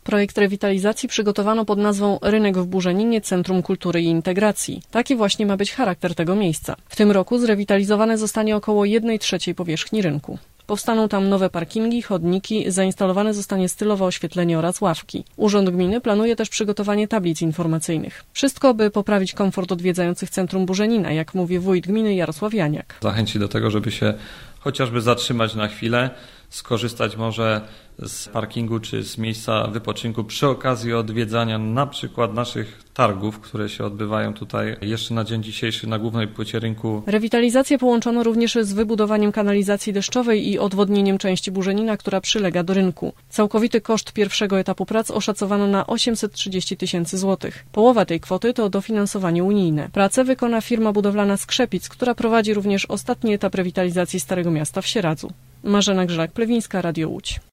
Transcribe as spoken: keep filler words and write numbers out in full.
Projekt rewitalizacji przygotowano pod nazwą Rynek w Burzeninie – Centrum Kultury i Integracji. Taki właśnie ma być charakter tego miejsca. W tym roku zrewitalizowane zostanie około jednej trzeciej powierzchni rynku. Powstaną tam nowe parkingi, chodniki, zainstalowane zostanie stylowe oświetlenie oraz ławki. Urząd Gminy planuje też przygotowanie tablic informacyjnych. Wszystko, by poprawić komfort odwiedzających centrum Burzenina, jak mówi wójt gminy Jarosław Janiak. Zachęci do tego, żeby się chociażby zatrzymać na chwilę, skorzystać może z parkingu czy z miejsca wypoczynku przy okazji odwiedzania na przykład naszych targów, które się odbywają tutaj jeszcze na dzień dzisiejszy na głównej płycie rynku. Rewitalizację połączono również z wybudowaniem kanalizacji deszczowej i odwodnieniem części Burzenina, która przylega do rynku. Całkowity koszt pierwszego etapu prac oszacowano na osiemset trzydzieści tysięcy złotych. Połowa tej kwoty to dofinansowanie unijne. Pracę wykona firma budowlana Skrzepic, która prowadzi również ostatni etap rewitalizacji Starego Miasta w Sieradzu. Marzena Grzelak-Plewińska, Radio Łódź.